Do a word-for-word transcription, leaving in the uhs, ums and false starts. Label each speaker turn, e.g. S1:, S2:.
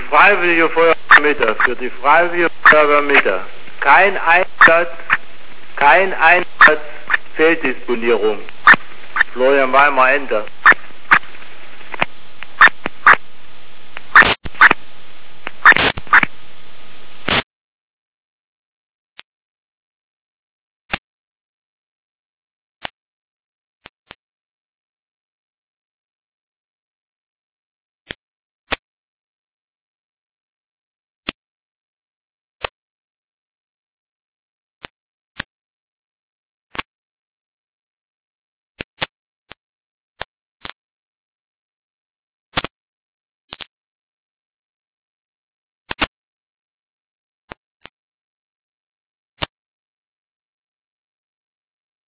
S1: Freiwillige Feuerwehr Mitte, für die Freiwillige Feuerwehr Mitte. Kein Einsatz, kein Einsatz, Fehldisponierung. Florian Weimar, Ende.